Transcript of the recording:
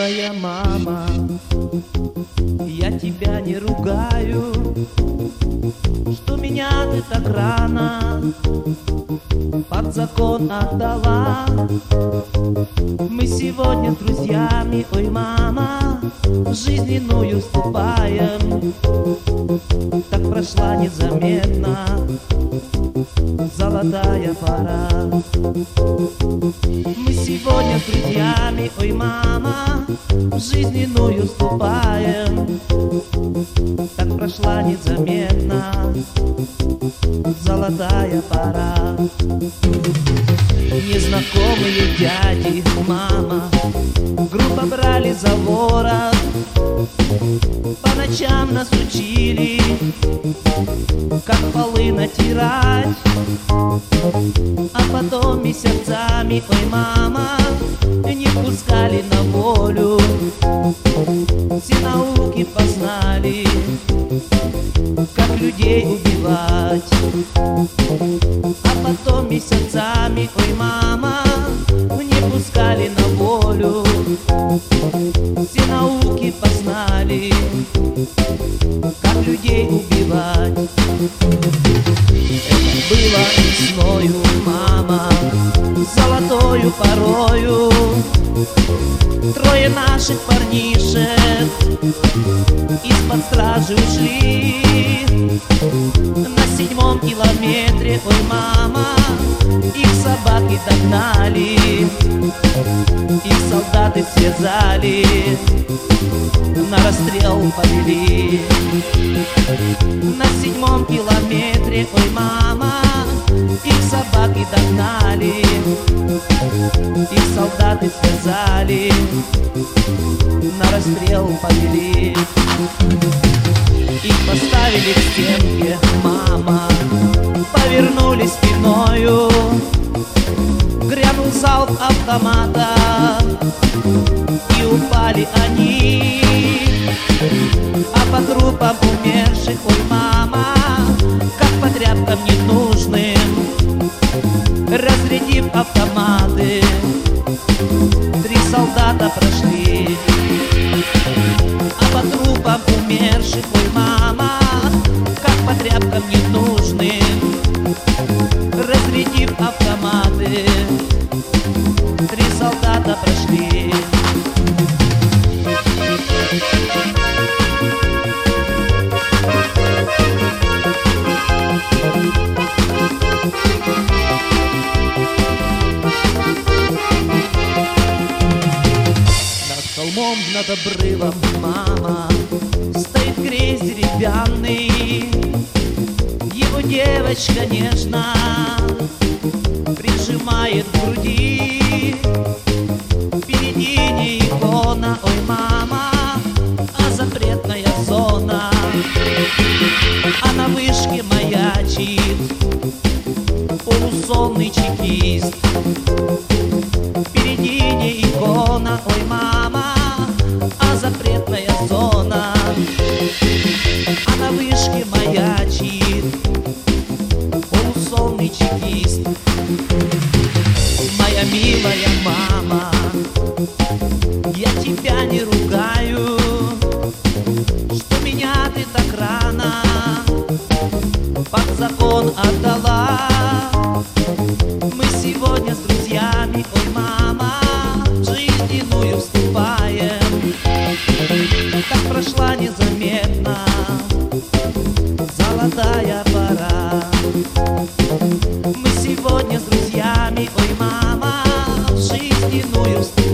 Милая мама, я тебя не ругаю, что меня ты так рано под закон отдала. Мы сегодня с друзьями, ой, мама, жизненную вступаем. Так прошла незаметно золотая пора. Мы сегодня с друзьями, ой, мама, жизненную вступаем. Так прошла незаметно золотая пора. Незнакомые дяди, мама, грубо брали за ворот, по ночам нас учили, как полы натирать. А потом месяцами, ой, мама, не пускали на волю. Все науки познали, как людей убивать. А потом месяцами, ой, мама, не пускали на волю. Все науки познали, как людей убивать. Это было весною, мама, золотою порою. Трое наших парнишек из-под стражи ушли. На 7-м километре, ой, мама, их собаки догнали. Их солдаты связали, на расстрел повели. На 7-м километре, ой, мама, их собаки догнали. Их солдаты связали, на расстрел повели. Их поставили к стенке, мама, повернули спиною. Грянул залп автомата, и упали они. А по трупам умерших, ой, мама, как по тряпкам ненужным, разрядив автоматы, 3 солдата прошли. А по трупам умерших, ой, мама, как по тряпкам ненужным, разрядив автоматы, 3 солдата прошли. Над холмом, над обрывом, мама, стоит крест деревянный. Его девочка нежно прижимает к груди. Впереди не икона, ой, мама, а запретная зона. А на вышке маячит полусонный чекист. Впереди не икона, ой, мама, а запретная зона. А на вышке маячит полусонный чекист. Моя милая мама, я тебя не ругаю, что меня ты так рано под закон отдала. Мы сегодня с друзьями, ой, мама, жизненную вступаем. Так прошла незаметно золотая пора. Мы сегодня с друзьями, ой, мама, жизненную вступаем.